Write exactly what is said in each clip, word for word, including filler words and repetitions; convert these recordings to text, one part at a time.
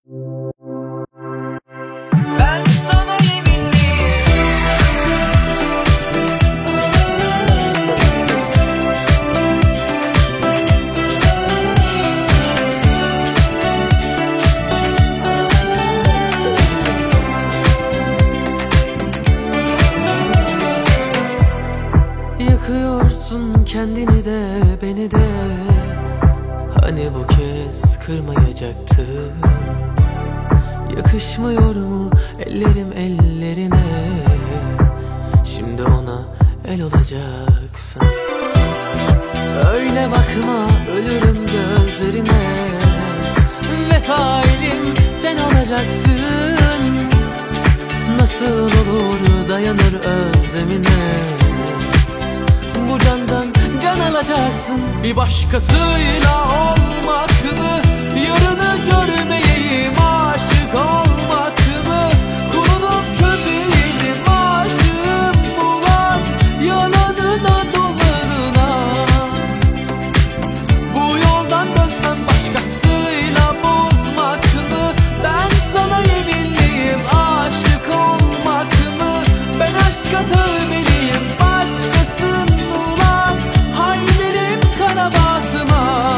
Ben sana yeminliyim. Yakıyorsun kendini de beni de. Hani bu kez kırmayacaktın. Yakışmıyor mu ellerim ellerine? Şimdi ona el olacaksın. Öyle bakma, ölürüm gözlerine. Vefailim sen olacaksın. Nasıl olur dayanır özlemine? Bu candan can alacaksın. Bir başkasıyla olmak mı? Yarını görmeyeyim, aşık olmak mı? Kulunum köpeğinim, aşığım ulan, yalanına dolanına. Bu yoldan dönmem, başkasıyla bozmak mı? Ben sana yeminliyim, aşık olmak mı? Ben aşka tövbeliyim, başkasın ulan, hay benim kara basma.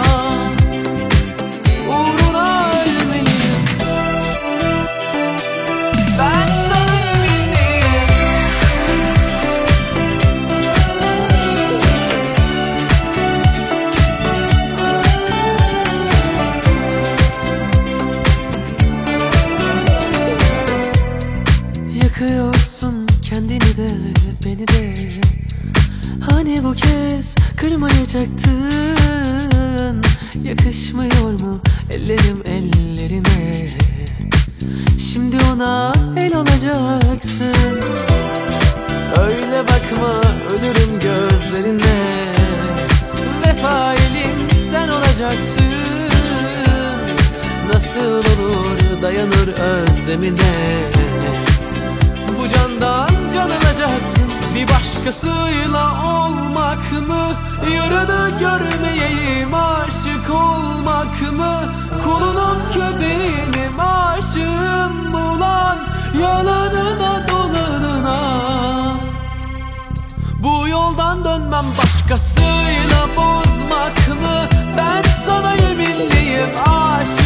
Uğruna ölmeliyim. Ben sana yeminliyim. Yakıyorsun kendini de beni de. Hani bu kez kırmayacaktın. Yakışmıyor mu ellerim ellerine? Şimdi ona el olacaksın. Öyle bakma, ölürüm gözlerine. Vefailim sen olacaksın. Nasıl olur dayanır özlemine? Bu candan can alacaksın. Bir başkasıyla olmak mı? Yarını görmeyeyim, aşık olmak mı? Kulunum köpeğinim, aşığım ulan, yalanına dolanına. Bu yoldan dönmem, başkasıyla bozmak mı? Ben sana yeminliyim, aşık